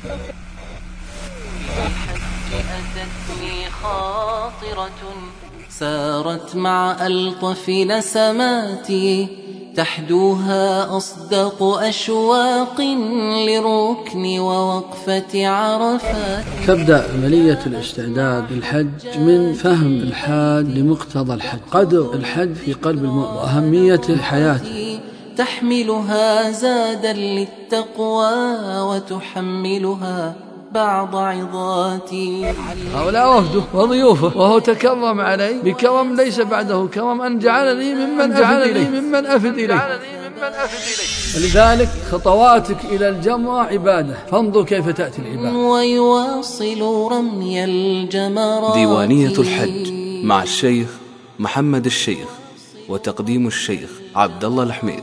أتتني خاطرة سارت مع ألطف نسماتي تحدوها أصدق أشواق للركن ووقفة عرفات. تبدأ عملية الاستعداد للحج من فهم الحاج لمقتضى الحج، قدر الحج في قلب المؤمن وأهمية الحياة، تحملها زادا للتقوى وتحملها بعض عظاتي. هؤلاء وفده وضيوفه وهو تكرم علي بكرم ليس بعده كرم، أن جعلني ممن أفد إليه. ولذلك خطواتك إلى الجمرة عبادة، فانظر كيف تأتي العبادة. ويواصل رمي الجمرات. ديوانية الحج مع الشيخ محمد الشيخ، وتقديم الشيخ عبد الله الحميد.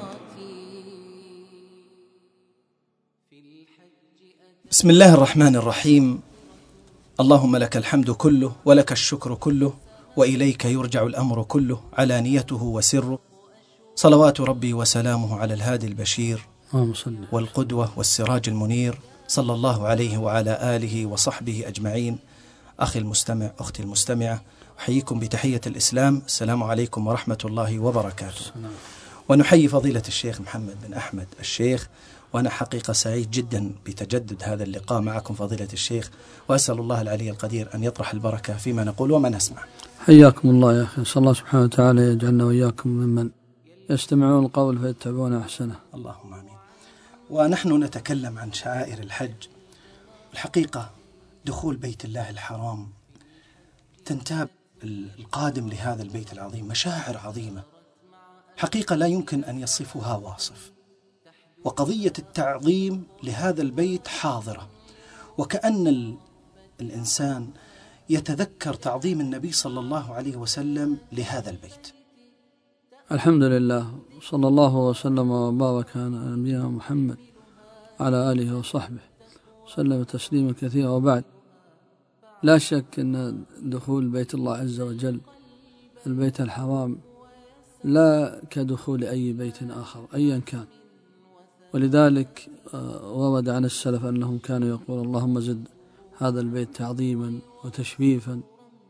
بسم الله الرحمن الرحيم. اللهم لك الحمد كله ولك الشكر كله وإليك يرجع الأمر كله، علانيته وسره. صلوات ربي وسلامه على الهادي البشير والقدوة والسراج المنير، صلى الله عليه وعلى آله وصحبه أجمعين. أخي المستمع، أختي المستمعة، أحييكم بتحية الإسلام، السلام عليكم ورحمة الله وبركاته. ونحيي فضيلة الشيخ محمد بن أحمد الشيخ، وأنا حقيقة سعيد جدا بتجدد هذا اللقاء معكم فضيلة الشيخ، وأسأل الله العلي القدير أن يطرح البركة فيما نقول وما نسمع. حياكم الله يا أخي، صلى الله سبحانه وتعالى يجعلنا وإياكم ممن يستمعون القول فيتبعون أحسنه. اللهم آمين. ونحن نتكلم عن شعائر الحج. الحقيقة دخول بيت الله الحرام تنتاب القادم لهذا البيت العظيم مشاعر عظيمة حقيقة لا يمكن أن يصفها واصف، وقضية التعظيم لهذا البيت حاضرة، وكأن الإنسان يتذكر تعظيم النبي صلى الله عليه وسلم لهذا البيت. الحمد لله، صلى الله وسلم وبارك على نبينا محمد على آله وصحبه وسلم تسليما كثيرا. وبعد، لا شك أن دخول بيت الله عز وجل البيت الحرام لا كدخول أي بيت آخر أيا كان، ولذلك ورد عن السلف أنهم كانوا يقول اللهم زد هذا البيت تعظيما وتشريفا،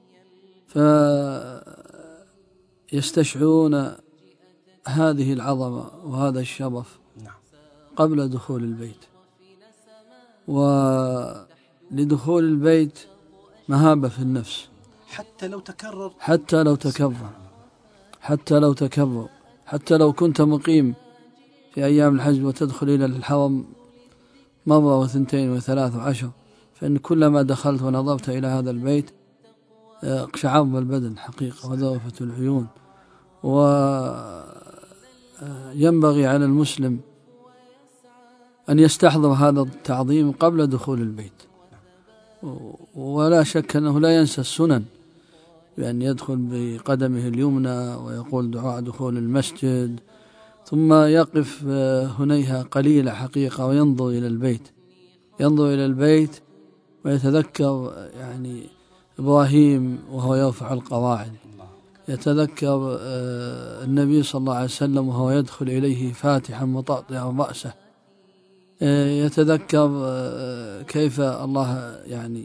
فيستشعرون هذه العظمة وهذا الشرف قبل دخول البيت. ولدخول البيت مهابة في النفس حتى لو تكرر، حتى لو كنت مقيم في أيام الحج وتدخل إلى الحرم مرة واثنتين وثلاث وعشر، فإن كلما دخلت ونظرت إلى هذا البيت اقشعر البدن حقيقة وذرفت العيون. وينبغي على المسلم أن يستحضر هذا التعظيم قبل دخول البيت، ولا شك أنه لا ينسى السنن، بأن يدخل بقدمه اليمنى ويقول دعاء دخول المسجد، ثم يقف هنيها قليلة حقيقة وينظر إلى البيت ويتذكر يعني إبراهيم وهو يرفع القواعد، يتذكر النبي صلى الله عليه وسلم وهو يدخل إليه فاتحا مطأطئا رأسه، يتذكر كيف الله يعني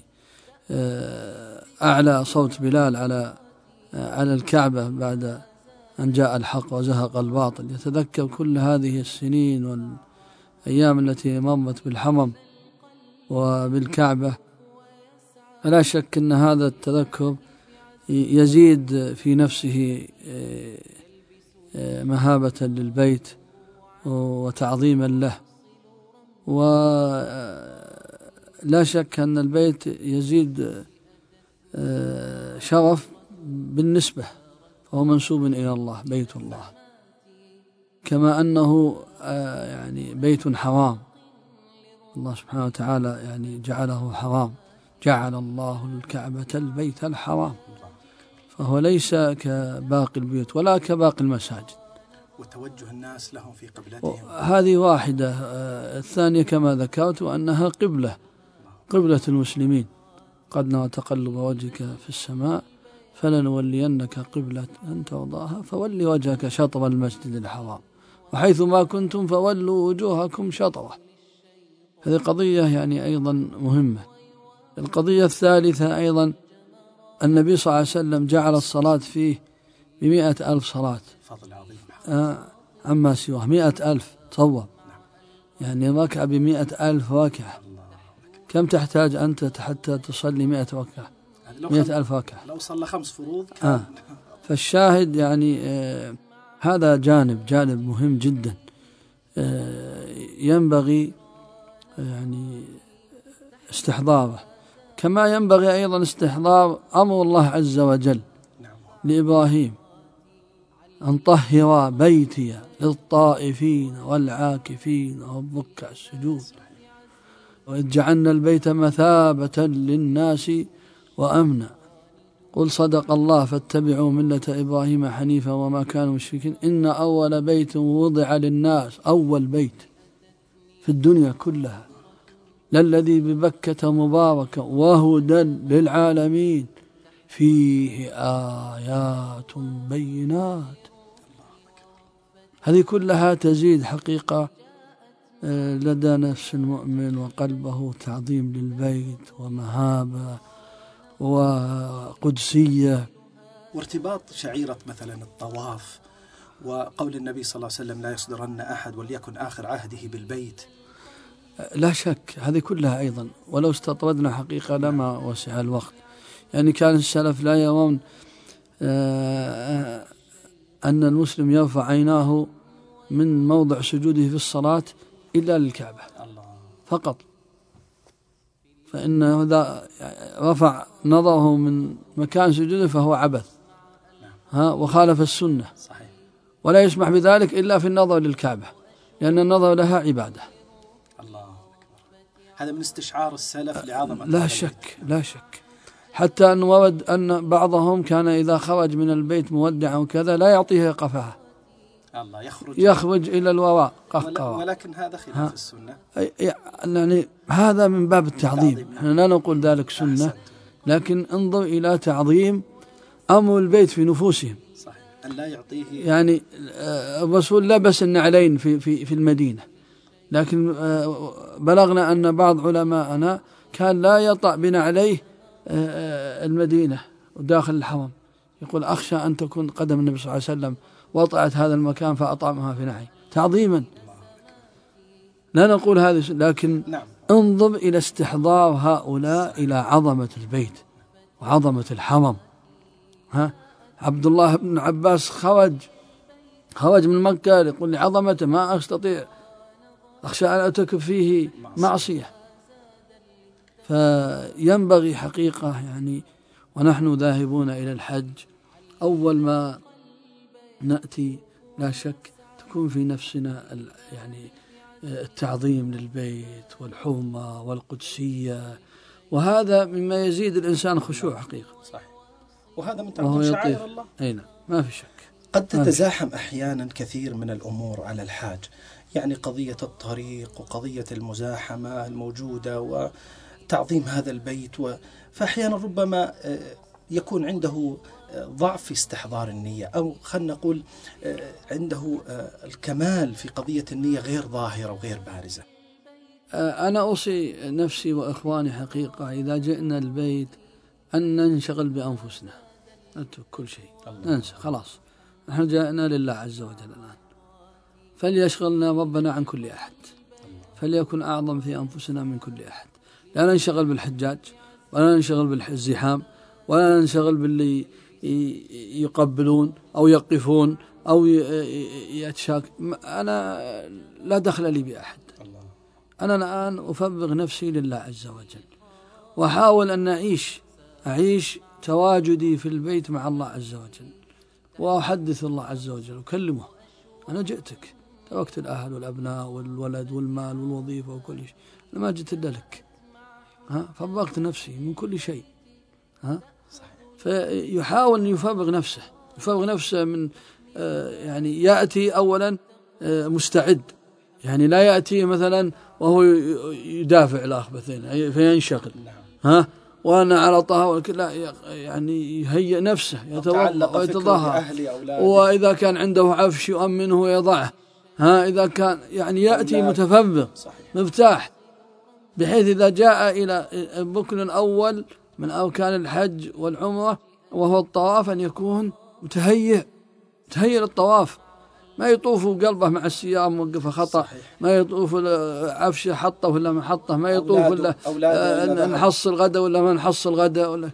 أعلى صوت بلال على الكعبة بعد أن جاء الحق وزهق الباطل، يتذكر كل هذه السنين والأيام التي مرت بالحرم وبالكعبة. فلا شك أن هذا التذكر يزيد في نفسه مهابة للبيت وتعظيما له. ولا شك أن البيت يزيد شرف بالنسبة، فهو منسوب إلى الله، بيت الله، كما أنه يعني بيت حرام، الله سبحانه وتعالى يعني جعله حرام، جعل الله الكعبة البيت الحرام، فهو ليس كباقي البيوت ولا كباقي المساجد. وتوجه الناس لهم في قبلتهم هذه واحدة. الثانية كما ذكرت أنها قبلة المسلمين، قد نرى تقلب وجهك في السماء فلنولينك قبلة ترضاها فولي وجهك شطر المسجد الحرام وحيث ما كنتم فولوا وجوهكم شطره. هذه قضية يعني أيضا مهمة. القضية الثالثة أيضا النبي صلى الله عليه وسلم جعل الصلاة فيه ب100,000 صلاة، فضل عظيم. عما سواه 100,000 تصور، يعني ركعة ب100,000 ركعة. كم تحتاج أنت حتى تصلي 100 ركعة؟ 100,000 ركعة لو صلى 5 فروض فالشاهد يعني هذا جانب مهم جدا ينبغي يعني استحضاره، كما ينبغي أيضا استحضار أمر الله عز وجل لإبراهيم أن طهر بيتي للطائفين والعاكفين والركع السجود وإذ جعلنا البيت مثابة للناس وأمنا قل صدق الله فاتبعوا ملة إبراهيم حنيفا وما كانوا مشركين إن أول بيت وضع للناس، أول بيت في الدنيا كلها، للذي ببكة مباركة وهدى للعالمين فيه آيات بينات. هذه كلها تزيد حقيقة لدى نفس المؤمن وقلبه تعظيم للبيت ومهابة وقدسية، وارتباط شعيرة مثلا الطواف وقول النبي صلى الله عليه وسلم لا يصدرن أحد وليكن آخر عهده بالبيت. لا شك هذه كلها أيضا، ولو استطردنا حقيقة لما وسع الوقت. يعني كان السلف لا يرون أن المسلم يرفع عيناه من موضع سجوده في الصلاة إلا للكعبة فقط، فإنه إذا رفع نظره من مكان سجوده فهو عبث وخالف السنة، ولا يسمح بذلك إلا في النظر للكعبة، لأن النظر لها عبادة. هذا من استشعار السلف لعظمة. لا شك حتى أن ورد أن بعضهم كان إذا خرج من البيت مودعا وكذا لا يعطيه قفاه، يخرج إلى الوراء قهقرا، ولكن هذا خلاف السنة. يعني هذا من باب التعظيم، نحن لا نقول ذلك سنة، لكن انظر إلى تعظيم أمر البيت في نفوسهم. صحيح. أن لا يعطيه يعني الرسول لبس النعلين في المدينة، لكن بلغنا أن بعض علماءنا كان لا يطأ بنعليه المدينة وداخل الحرم، يقول أخشى أن تكون قدم النبي صلى الله عليه وسلم وطأت هذا المكان فأطعمها في نعي تعظيما. لا نقول هذا، لكن انظر إلى استحضار هؤلاء إلى عظمة البيت وعظمة الحرم. عبد الله بن عباس خرج من مكة يقول لعظمته ما أستطيع، أخشى أن أترك فيه معصية. فينبغي حقيقة يعني ونحن ذاهبون إلى الحج أول ما نأتي لا شك تكون في نفسنا يعني التعظيم للبيت والحرمة والقدسية، وهذا مما يزيد الإنسان خشوع حقيقة. صحيح. وهذا من تعظيم شعائر الله. أين ما في شك. قد تتزاحم أحيانا كثير من الأمور على الحاج، يعني قضية الطريق وقضية المزاحمة الموجودة وتعظيم هذا البيت، فأحيانا ربما يكون عنده ضعف في استحضار النية، أو خلنا نقول عنده الكمال في قضية النية غير ظاهرة وغير بارزة. أنا أوصي نفسي وإخواني حقيقة إذا جئنا البيت أن ننشغل بأنفسنا، نترك كل شيء، ننسى خلاص، نحن جاءنا لله عز وجل الآن، فليشغلنا ربنا عن كل أحد، فليكن أعظم في أنفسنا من كل أحد. لا ننشغل بالحجاج ولا ننشغل بالزحام ولا ننشغل باللي يقبلون أو يقفون أو يتشاك. أنا لا دخل لي بأحد، أنا الآن أفرغ نفسي لله عز وجل، وأحاول أن أعيش تواجدي في البيت مع الله عز وجل، وأحدث الله عز وجل وكلمه أنا جئتك، تركت الأهل والأبناء والولد والمال والوظيفة وكل شيء، أنا ما جئت إلا لك، فرغت نفسي من كل شيء. فيحاول أن يفرغ نفسه من يعني يأتي أولا مستعد، يعني لا يأتي مثلا وهو يدافع الآخبثين فينشغل وأنا على طهارة، لا، يعني يهيئ نفسه، يتوضأ ويتطهر، وإذا كان عنده عفش يؤمنه ويضعه، إذا كان يعني يأتي متفرغ مفتاح، بحيث إذا جاء إلى ركن أول من أركان الحج والعمرة وهو الطواف أن يكون متهيئ للطواف، ما يطوف قلبه مع السيارة موقفة خطأ، ما يطوف عفشة حطه ولا ما حطه، ما يطوف ولا نحصل غدا ولا ما نحصل غدا، ولا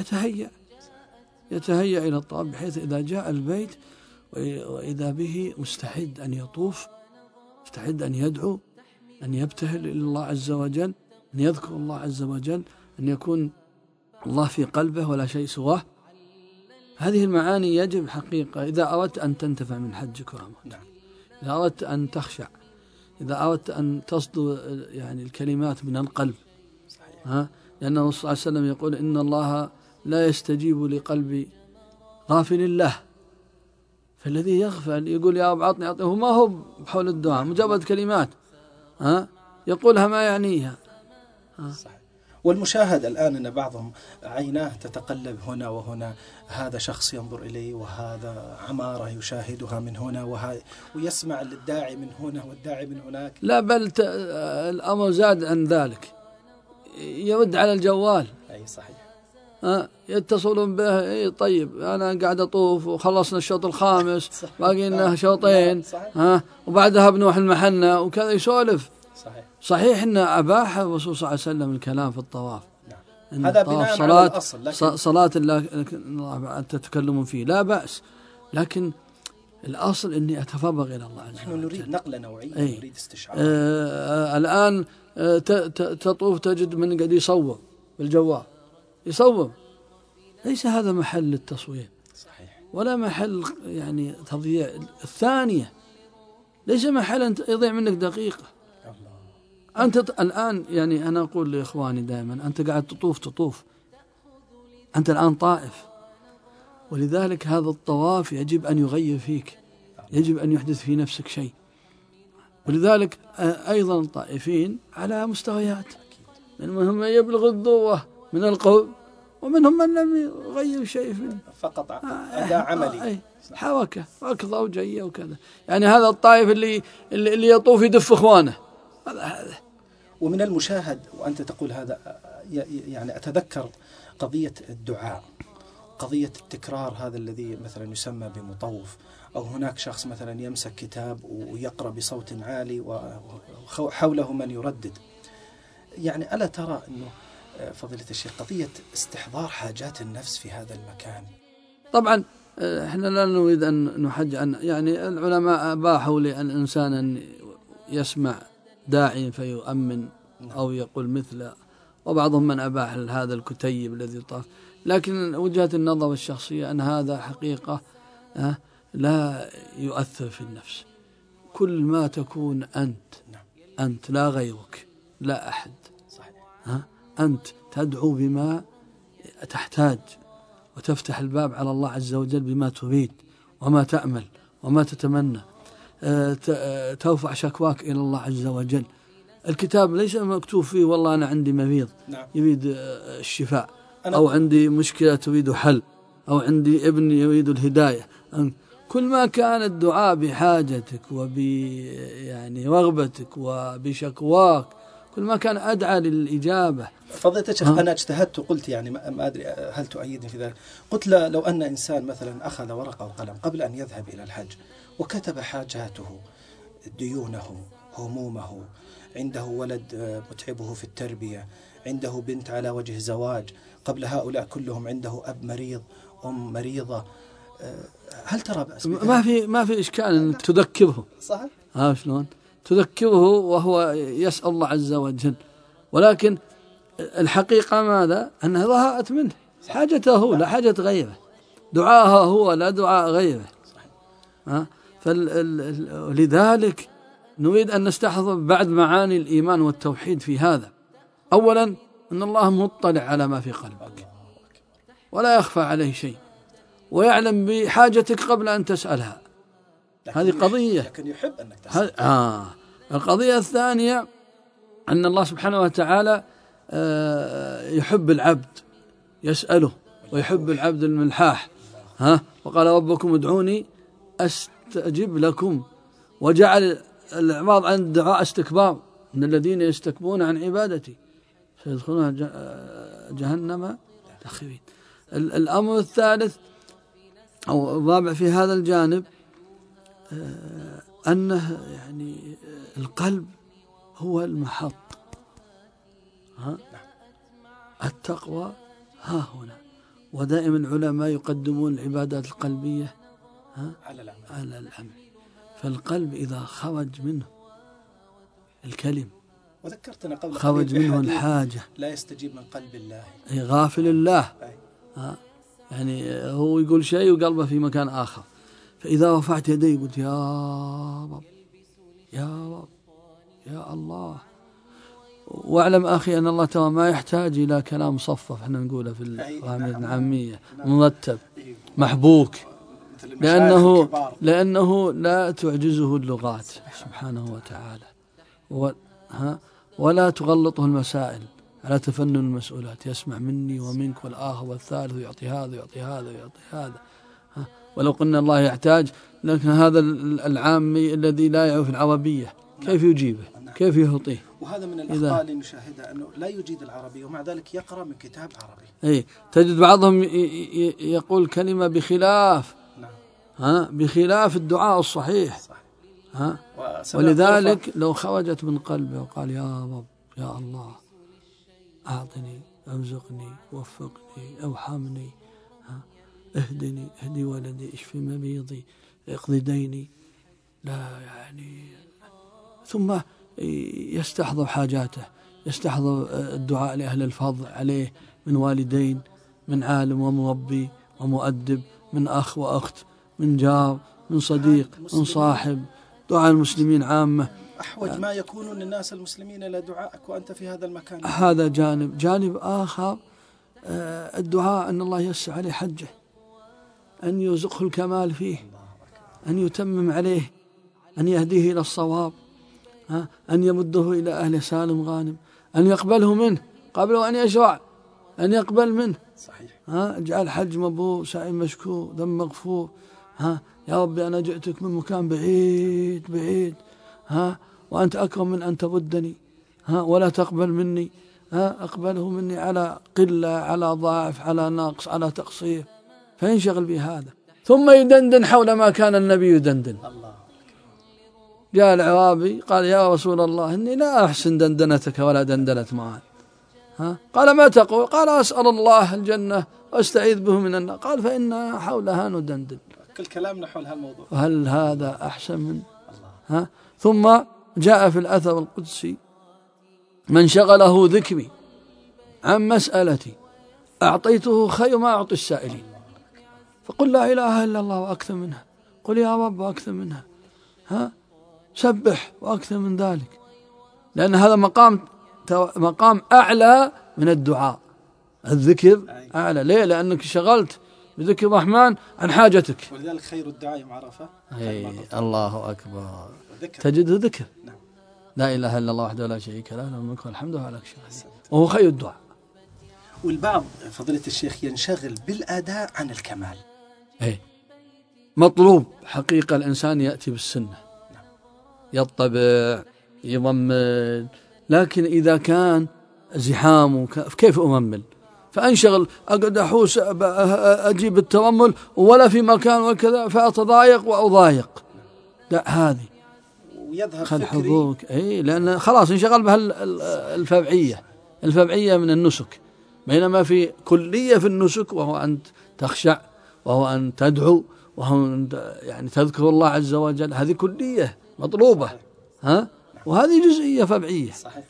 يتهيأ إلى الطواف بحيث إذا جاء البيت وإذا به مستعد أن يطوف، مستعد أن يدعو، أن يبتهل إلى الله عز وجل، أن يذكر الله عز وجل، أن يكون الله في قلبه ولا شيء سواه. هذه المعاني يجب حقيقة إذا أردت أن تنتفع من حجك وعمرتك، إذا أردت أن تخشع، إذا أردت أن تصدر يعني الكلمات من القلب. لأن الرسول صلى الله عليه وسلم يقول إن الله لا يستجيب لقلب غافل الله، فالذي يغفل يقول يا رب أعطني أعطيه، ما هو بحول الدعاء، مجرد كلمات يقولها ما يعنيها. والمشاهد الآن أن بعضهم عيناه تتقلب هنا وهنا، هذا شخص ينظر إليه وهذا عمارة يشاهدها من هنا ويسمع للداعي من هنا والداعي من هناك. لا بل الأمر زاد عن ذلك، يرد على الجوال. أي صحيح. يتصلون به طيب أنا قاعد أطوف وخلصنا الشوط الخامس باقي لنا شوطين وبعدها بنروح المحنة وكذا يسولف. صحيح إن أباح الرسول صلى الله عليه وسلم الكلام في الطواف، هذا بناء على الأصل، صلاة الله تتكلمون فيه لا بأس، لكن الأصل إني أتفرغ إلى الله عز وجل. نحن نريد نقلة نوعية، نريد استشعار. الآن تطوف تجد من قد يصور بالجوال، يصور، ليس هذا محل للتصوير. صحيح. ولا محل يعني تضييع الثانية، ليس محل أن يضيع منك دقيقة. أنت الآن يعني أنا أقول لإخواني دائما أنت قاعد تطوف، أنت الآن طائف، ولذلك هذا الطواف يجب أن يغير فيك، يجب أن يحدث في نفسك شيء. ولذلك أيضا الطائفين على مستويات، منهم من يبلغ الذروة من القرب، ومنهم من لم يغير شيء فيه، فقط أداء عملي، حركة ركضة وجية وكذا. يعني هذا الطائف اللي يطوف يدف إخوانه، هذا. ومن المشاهد وأنت تقول هذا، يعني أتذكر قضية الدعاء، قضية التكرار، هذا الذي مثلا يسمى بمطوف، أو هناك شخص مثلا يمسك كتاب ويقرأ بصوت عالي وحوله من يردد. يعني ألا ترى أنه فضيلة الشيخ قضية استحضار حاجات النفس في هذا المكان؟ طبعا احنا لا نريد أن نحج عن، يعني العلماء أباحوا للإنسان أن يسمع داعي فيؤمن أو يقول مثله، وبعضهم من أباح هذا الكتيب الذي طاف، لكن وجهة النظر الشخصية أن هذا حقيقة لا يؤثر في النفس. كل ما تكون أنت لا غيرك لا أحد، أنت تدعو بما تحتاج وتفتح الباب على الله عز وجل بما تريد وما تأمل وما تتمنى، ترفع شكواك إلى الله عز وجل. الكتاب ليس مكتوب فيه والله أنا عندي مريض يريد الشفاء، أو عندي مشكلة تريد حل، أو عندي ابن يريد الهداية. كل ما كان الدعاء بحاجتك يعني رغبتك وبشكواك، كل ما كان أدعى للإجابة. فضيلة الشيخ أنا اجتهدت وقلت، يعني ما أدري هل تؤيدني في ذلك، قلت لو أن إنسان مثلا أخذ ورقة وقلم قبل أن يذهب إلى الحج وكتب حاجاته، ديونه، همومه، عنده ولد متعبه في التربية، عنده بنت على وجه زواج، قبل هؤلاء كلهم عنده أب مريض، أم مريضة، هل ترى بأس؟ ما في إشكال أن تذكره. صح؟ شلون تذكره وهو يسأل الله عز وجل، ولكن الحقيقة ماذا؟ أنها ظهرت منه حاجته هو لا حاجة غيره، دعاها هو لا دعاء غيره. فلذلك نريد أن نستحضر بعد معاني الإيمان والتوحيد في هذا. أولا أن الله مطلع على ما في قلبك ولا يخفى عليه شيء، ويعلم بحاجتك قبل أن تسألها، هذه قضية. لكن يحب أنك تسأل. القضية الثانية أن الله سبحانه وتعالى يحب العبد يسأله، ويحب العبد الملحاح. وقال ربكم ادعوني أستجب لكم، وجعل الإعراض عن الدعاء استكبار، إن الذين يستكبرون عن عبادتي سيدخلون جهنم داخرين. الأمر الثالث أو الرابع في هذا الجانب أنه يعني القلب هو المحط، التقوى ها هنا. ودائما العلماء يقدمون العبادات القلبية على العمل. فالقلب إذا خرج منه الكلم وذكرتنا قبل خرج منه الحاجة لا يستجيب من قلب الله، غافل الله. يعني هو يقول شيء وقلبه في مكان آخر. فإذا رفعت يدي قلت يا رب يا رب يا الله. واعلم أخي أن الله ترى ما يحتاج إلى كلام مصفف احنا نقوله في الرامية العامية مرتب محبوك، لأنه لا تعجزه اللغات سبحانه وتعالى، ولا تغلطه المسائل على تفنن المسؤولات. يسمع مني ومنك والآخر والثالث ويعطي هذا ويعطي هذا ويعطي هذا. ولو قلنا الله يحتاج، لكن هذا العامي الذي لا يعرف العربية كيف يجيبه؟ كيف يعطيه؟ وهذا من الأخطاء اللي نشاهدها أنه لا يجيد العربية ومع ذلك يقرأ من كتاب عربي. تجد بعضهم يقول كلمة بخلاف بخلاف الدعاء الصحيح. ولذلك لو خرجت من قلبه وقال يا رب يا الله أعطني أرزقني وفقني أوحمني اهدني اهدي ولدي اشفي مريضي اقضي ديني، لا يعني ثم يستحضر حاجاته، يستحضر الدعاء لأهل الفضل عليه من والدين، من عالم ومربي ومؤدب، من أخ وأخت، من جار، من صديق، من صاحب، دعاء المسلمين عامة. أحوج ما يكونون الناس المسلمين إلى دعائك وأنت في هذا المكان. هذا جانب آخر الدعاء أن الله يسع عليه حجه، أن يرزقه الكمال فيه، أن يتمم عليه، أن يهديه إلى الصواب، أن يمده إلى أهل سالم غانم، أن يقبله منه قبل أن يشرع، أن يقبل منه. صحيح. اجعل حج مبرور سعي مشكور ذنب مغفور. يا ربي أنا جئتك من مكان بعيد بعيد وأنت أكرم من أن تردني ولا تقبل مني، أقبله مني على قلة، على ضعف، على نقص، على تقصير. فينشغل بهذا ثم يدندن حول ما كان النبي يدندن. جاء العرابي قال يا رسول الله إني لا أحسن دندنتك ولا دندنة معاذ. قال ما تقول؟ قال أسأل الله الجنة واستعيذ به من النار. قال فإن حولها ندندن. كل كلامنا حول هالموضوع. وهل هذا أحسن من ثم جاء في الأثر القدسي من شغله ذكري عن مسألتي أعطيته خير ما أعطي السائلين. فقل لا إله إلا الله وأكثر منها، قل يا رب وأكثر منها، سبح وأكثر من ذلك، لأن هذا مقام أعلى من الدعاء. الذكر أعلى. ليه؟ لأنك شغلت بذكر الرحمن عن حاجتك. ولذلك خير الدعاء يوم عرفة. الله أكبر. تجده ذكر. لا إله إلا الله وحده لا شريك له له الملك والحمد لله على كل شيء، وهو خير الدعاء. والبعض فضيلة الشيخ ينشغل بالأداء عن الكمال. مطلوب حقيقة الإنسان يأتي بالسنة، يطبع يضمن، لكن إذا كان زحام كيف أممل؟ فأنشغل أقعد أحوس أجيب الترمل ولا في مكان وكذا فأتضايق وأضايق. لا، هذه ويذهب خل حظوك. لأن خلاص انشغل بها الفرعية من النسك، بينما في كلية في النسك، وهو أن تخشع، وهو أن تدعو، وهو أن يعني تذكر الله عز وجل. هذه كلية مطلوبة، وهذه جزئية فرعية. صحيح.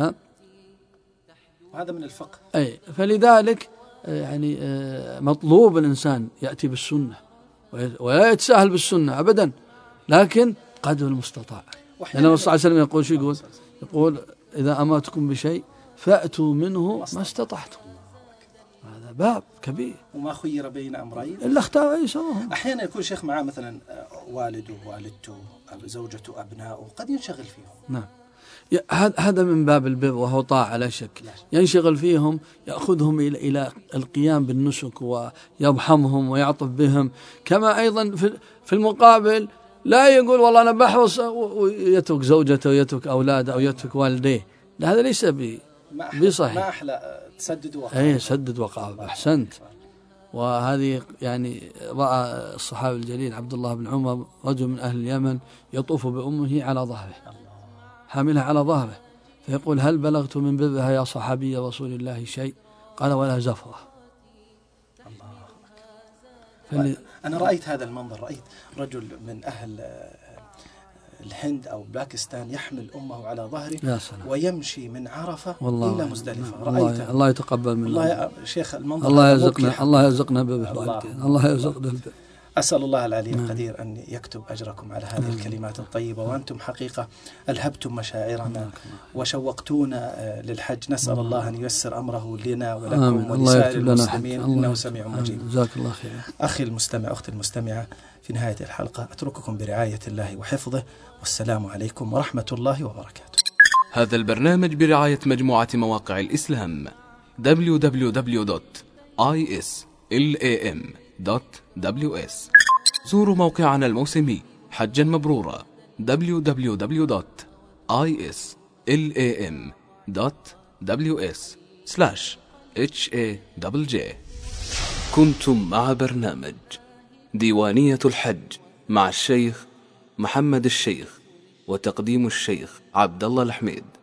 وهذا من الفقه. فلذلك يعني مطلوب الإنسان يأتي بالسنة ولا يتساهل بالسنة أبدا، لكن قدر المستطاع. لأن الرسول صلى الله عليه وسلم يقول شو يقول إذا أمرتكم بشيء فأتوا منه ما استطعتم. هذا باب كبير. وما خير بين أمرين إلا اختار أيسرهم. أحيانا يكون شيخ معاه مثلا والده والدته زوجته أبنائه قد ينشغل فيهم. نعم، هذا من باب البر وهو طاعة لا شك. ينشغل فيهم، يأخذهم إلى القيام بالنسك ويرحمهم ويعطف بهم. كما أيضا في المقابل لا يقول والله أنا بحرص ويترك زوجته ويترك أولاده أو يترك والديه، لا هذا ليس بصحيح. ما أحلى تسدد وقارب. أي سدد وقارب، أحسنت. وهذه يعني رأى الصحابي الجليل عبد الله بن عمر رجل من أهل اليمن يطوف بأمه على ظهره، حاملها على ظهره، فيقول هل بلغت من برها يا صحابي رسول الله شيء؟ قال ولا زفرة. أنا رأيت هذا المنظر، رأيت رجل من أهل الهند أو باكستان يحمل أمه على ظهره ويمشي من عرفة إلى مزدلفة. رأيته. الله يتقبل منه. الله يا شيخ المنظر. الله يرزقنا بره. الله يرزقنا. أسأل الله العلي القدير أن يكتب أجركم على هذه الكلمات الطيبة، وأنتم حقيقة ألهبتم مشاعرنا وشوقتونا للحج. نسأل الله أن ييسر أمره لنا ولكم ولسائر المسلمين، إنه سميع مجيب. جزاك الله خير. أخي المستمع، أختي المستمعة، في نهاية الحلقة أترككم برعاية الله وحفظه، والسلام عليكم ورحمة الله وبركاته. هذا البرنامج برعاية مجموعة مواقع الإسلام www.islam.ws. زوروا موقعنا الموسمي حجا مبرورا www.islam.ws/HAJJ. كنتم مع برنامج ديوانية الحج مع الشيخ محمد الشيخ، وتقديم الشيخ عبد الله الحميد.